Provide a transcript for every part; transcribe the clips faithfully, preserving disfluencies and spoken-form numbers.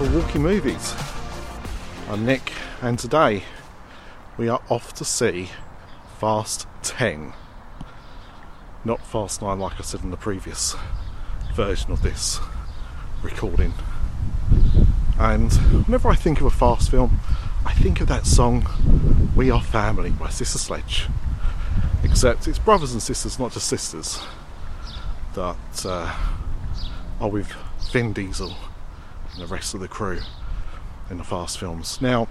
for Walking Movies. I'm Nick, and today we are off to see Fast ten. Not Fast nine like I said in the previous version of this recording. And whenever I think of a Fast film, I think of that song We Are Family by Sister Sledge. Except it's brothers and sisters, not just sisters, that uh, are with Vin Diesel and the rest of the crew in the Fast films. Now,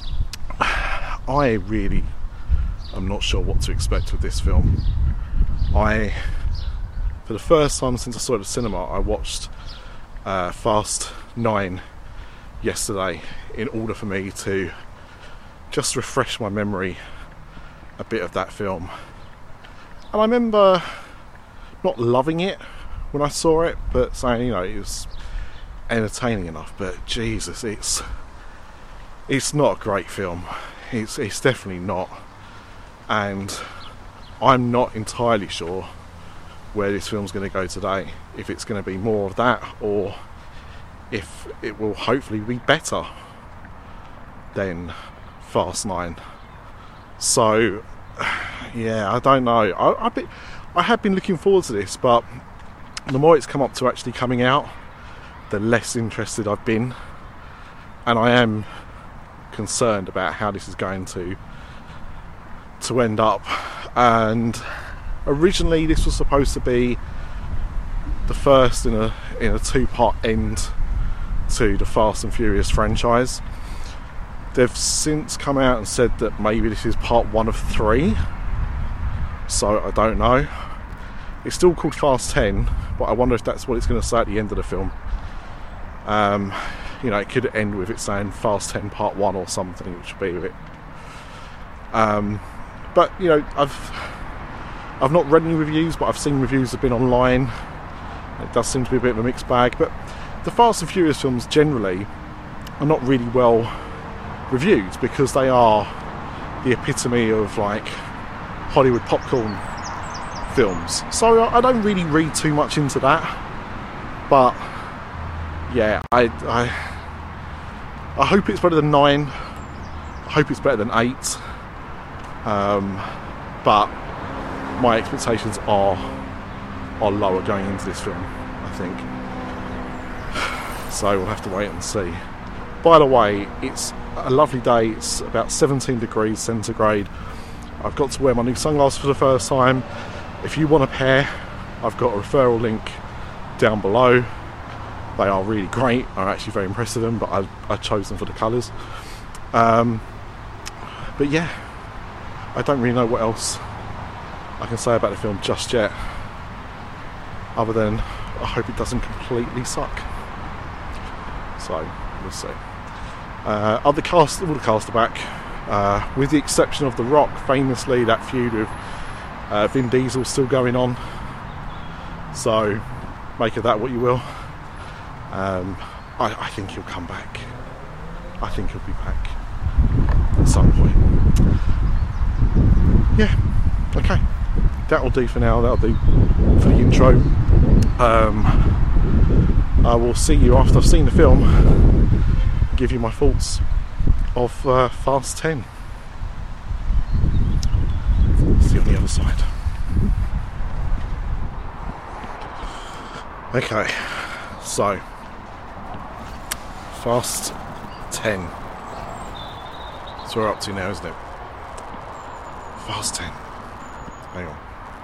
I really am not sure what to expect with this film. I, for the first time since I saw it at the cinema, I watched uh, Fast nine yesterday in order for me to just refresh my memory a bit of that film. And I remember not loving it when I saw it, but saying, you know, it was entertaining enough. But Jesus, it's it's not a great film. It's it's definitely not. And I'm not entirely sure where this film's going to go today. If it's going to be more of that, or if it will hopefully be better than Fast nine. So, yeah, I don't know. I, I, be, I have been looking forward to this, but the more it's come up to actually coming out, the less interested I've been. And I am concerned about how this is going to to end up. And originally this was supposed to be the first in a in a two-part end to the Fast and Furious franchise. They've since come out and said that maybe this is part one of three, so I don't know. It's still called Fast ten, but I wonder if that's what it's going to say at the end of the film. Um, you know, it could end with it saying Fast ten Part one or something, which would be a bit. Um, but you know, I've I've not read any reviews, but I've seen reviews that have been online. It does seem to be a bit of a mixed bag, but the Fast and Furious films generally are not really well reviewed because they are the epitome of like Hollywood popcorn films. So I don't really read too much into that, but yeah, I I, I hope it's better than nine. I hope it's better than eight. Um, but my expectations are are lower going into this film, I think. So we'll have to wait and see. By the way, it's a lovely day. It's about seventeen degrees centigrade. I've got to wear my new sunglasses for the first time. If you want a pair, I've got a referral link down below. They are really great. I'm actually very impressed with them, but I, I chose them for the colours. Um, but yeah, I don't really know what else I can say about the film just yet, other than I hope it doesn't completely suck. So we'll see. Uh, other cast, all the cast are back, uh, with the exception of The Rock. Famously, that feud with uh, Vin Diesel still going on. So make of that what you will. Um, I, I think he'll come back. I think he'll be back at some point. Yeah, okay. That'll do for now. That'll do for the intro. Um, I will see you after I've seen the film and give you my thoughts of uh, Fast ten. See you on the other side. Okay, so Fast ten. That's what we're up to now, isn't it? Fast ten. Hang on.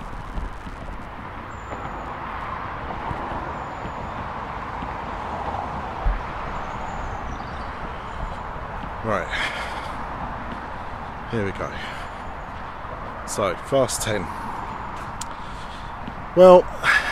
Right. Here we go. So, Fast ten. Well,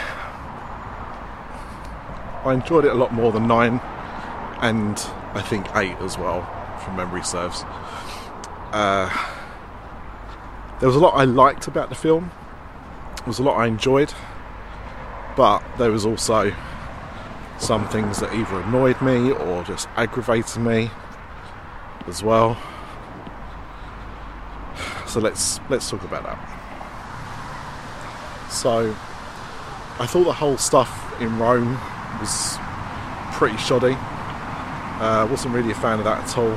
I enjoyed it a lot more than nine, and I think eight as well, from memory serves. Uh, there was a lot I liked about the film. There was a lot I enjoyed, but there was also some things that either annoyed me or just aggravated me as well. So let's let's talk about that. So I thought the whole stuff in Rome was pretty shoddy. I uh, wasn't really a fan of that at all.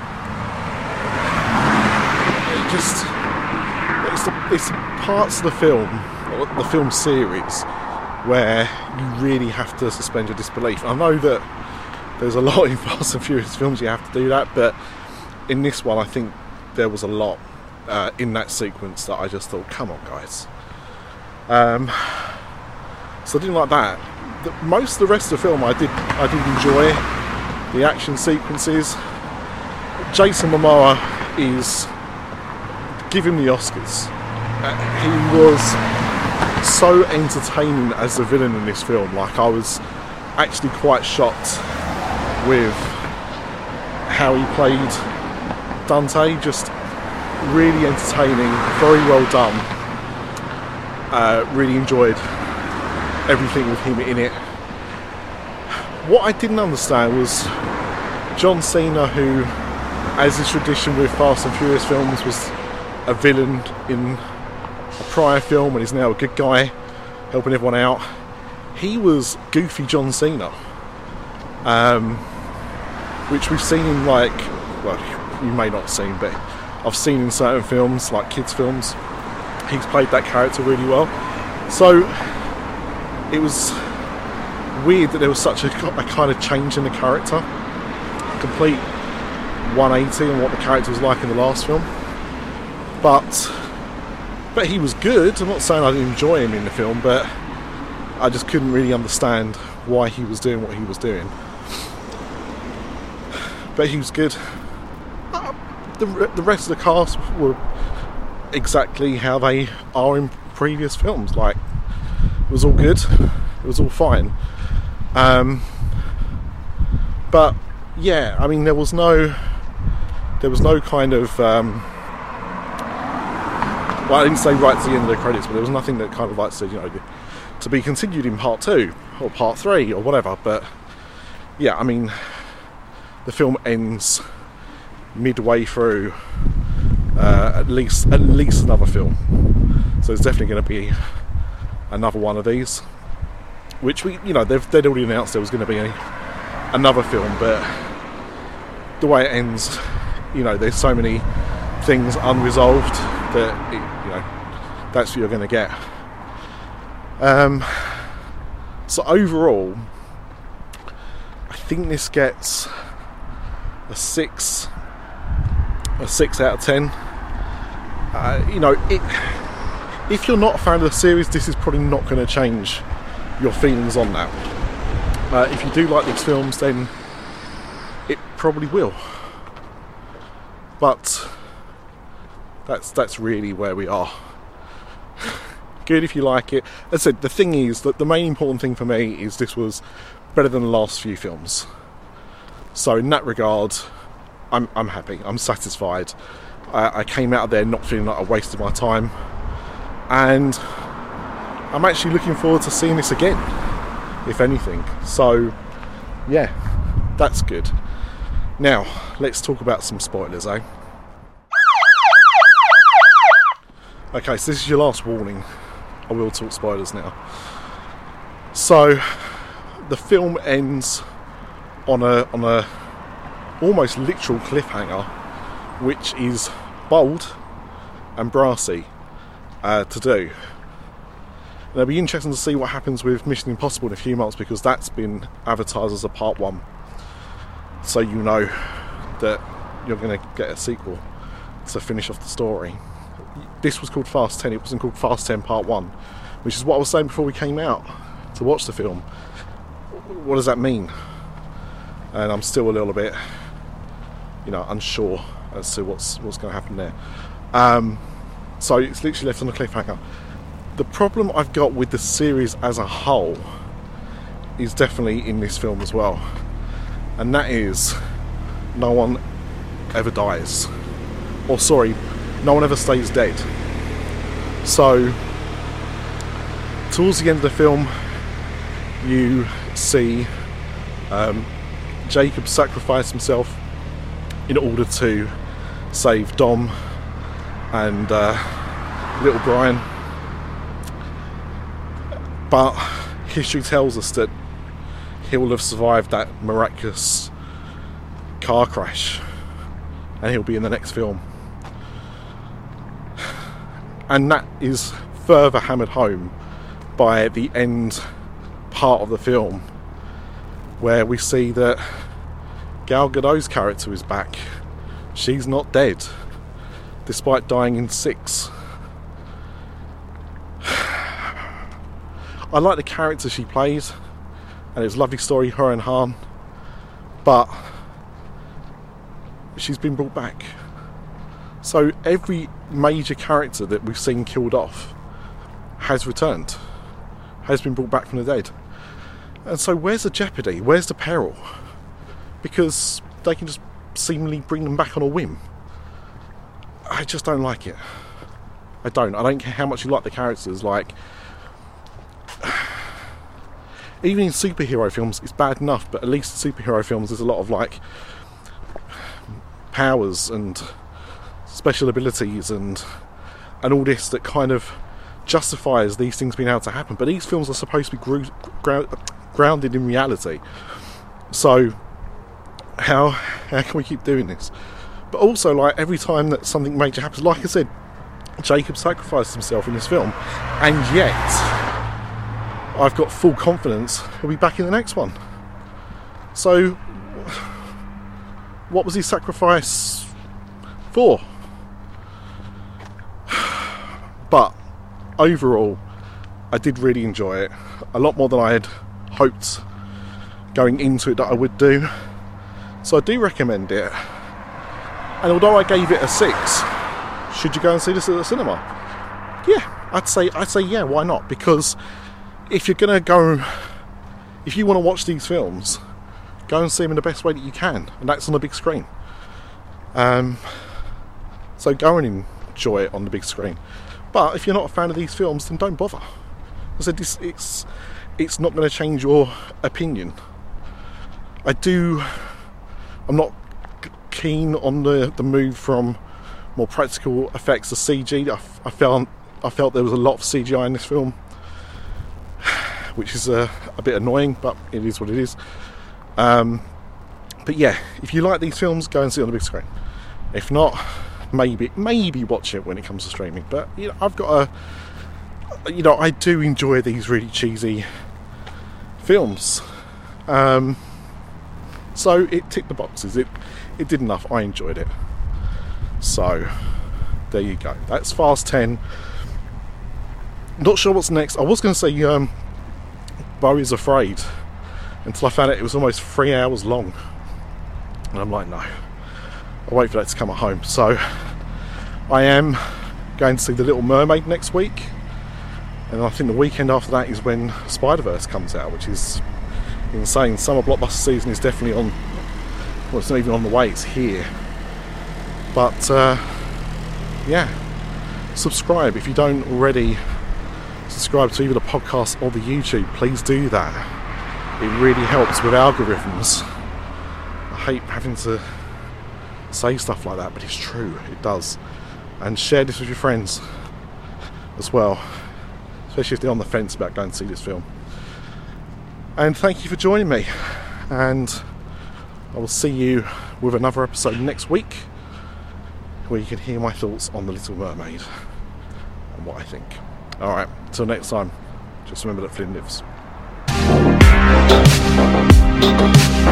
It just it's the, it's the parts of the film, or the film series, where you really have to suspend your disbelief. I know that there's a lot in Fast and Furious films you have to do that, but in this one I think there was a lot uh, in that sequence that I just thought, come on guys. Um, so I didn't like that. The, most of the rest of the film I did I did enjoy. The action sequences. Jason Momoa is, give him the Oscars. Uh, he was so entertaining as the villain in this film. Like, I was actually quite shocked with how he played Dante. Just really entertaining, very well done. Uh, really enjoyed everything with him in it. What I didn't understand was John Cena, who, as is tradition with Fast and Furious films, was a villain in a prior film and is now a good guy, helping everyone out. He was goofy John Cena, um, which we've seen in, like, well, you may not have seen, but I've seen in certain films, like kids' films. He's played that character really well. So it was weird that there was such a, a kind of change in the character, complete one eighty on what the character was like in the last film. But but he was good. I'm not saying I didn't enjoy him in the film, but I just couldn't really understand why he was doing what he was doing. But he was good. Uh, the, the rest of the cast were exactly how they are in previous films. Like, it was all good. It was all fine. Um, but yeah, I mean, there was no, there was no kind of, um, well, I didn't say right to the end of the credits, but there was nothing that kind of like said, you know, to be continued in part two or part three or whatever. But yeah, I mean, the film ends midway through uh, at least at least another film, so it's definitely going to be another one of these. Which we, you know, they've they'd already announced there was going to be a, another film, but the way it ends, you know, there's so many things unresolved that it, you know, that's what you're going to get. Um, so overall, I think this gets a six, a six out of ten. Uh, you know, it, if you're not a fan of the series, this is probably not going to change your feelings on that. Uh, if you do like these films, then it probably will. But that's that's really where we are. Good if you like it. As I said, the thing is that the main important thing for me is this was better than the last few films. So in that regard, I'm I'm happy. I'm satisfied. I, I came out of there not feeling like I wasted my time, and I'm actually looking forward to seeing this again, if anything. So, yeah, that's good. Now, let's talk about some spoilers, eh? Okay, so this is your last warning. I will talk spoilers now. So, the film ends on a on a almost literal cliffhanger, which is bold and brassy uh, to do. And it'll be interesting to see what happens with Mission Impossible in a few months, because that's been advertised as a part one. So you know that you're going to get a sequel to finish off the story. This was called Fast ten, it wasn't called Fast ten Part one, which is what I was saying before we came out to watch the film. What does that mean? And I'm still a little bit, you know, unsure as to what's what's going to happen there. Um, so it's literally left on a cliffhanger. The problem I've got with the series as a whole is definitely in this film as well, and that is no one ever dies, or sorry, no one ever stays dead. So towards the end of the film, you see um, Jacob sacrifice himself in order to save Dom and uh, little Brian. But history tells us that he will have survived that miraculous car crash, and he'll be in the next film. And that is further hammered home by the end part of the film, where we see that Gal Gadot's character is back. She's not dead, despite dying in six. I like the character she played, and it was a lovely story, her and Han, but she's been brought back. So every major character that we've seen killed off has returned, has been brought back from the dead. And so where's the jeopardy? Where's the peril? Because they can just seemingly bring them back on a whim. I just don't like it. I don't. I don't care how much you like the characters. Like, even in superhero films, it's bad enough, but at least in superhero films there's a lot of like powers and special abilities and and all this that kind of justifies these things being able to happen. But these films are supposed to be gro- gro- grounded in reality. So how how can we keep doing this? But also, like, every time that something major happens, like I said, Jacob sacrificed himself in this film, and yet I've got full confidence he'll be back in the next one. So what was his sacrifice for? But overall, I did really enjoy it. A lot more than I had hoped going into it that I would do. So I do recommend it. And although I gave it a six, should you go and see this at the cinema? Yeah, I'd say I'd say yeah, why not? Because if you're gonna go, if you want to watch these films, go and see them in the best way that you can, and that's on the big screen. Um, so go and enjoy it on the big screen. But if you're not a fan of these films, then don't bother. I said this, it's it's not going to change your opinion. I do. I'm not keen on the, the move from more practical effects to C G. I, I felt I felt there was a lot of C G I in this film, which is a, a bit annoying, but it is what it is. Um, but yeah, if you like these films, go and see it on the big screen. If not, maybe maybe watch it when it comes to streaming. But you know, I've got a, you know, I do enjoy these really cheesy films. Um, so it ticked the boxes. It it did enough. I enjoyed it. So there you go. That's Fast ten. Not sure what's next. I was going to say um, Beau is Afraid, until I found out it was almost three hours long. And I'm like, no. I'll wait for that to come at home. So I am going to see The Little Mermaid next week. And I think the weekend after that is when Spider-Verse comes out, which is insane. Summer blockbuster season is definitely on. Well, it's not even on the way, it's here. But uh, yeah, subscribe if you don't already. Subscribe to either the podcast or the YouTube. Please do that. It really helps with algorithms. I hate having to say stuff like that, but it's true, it does. And share this with your friends as well, especially if they're on the fence about going to see this film. And thank you for joining me, and I will see you with another episode next week, where you can hear my thoughts on The Little Mermaid and what I think. Alright, until next time, just remember that Flynn lives.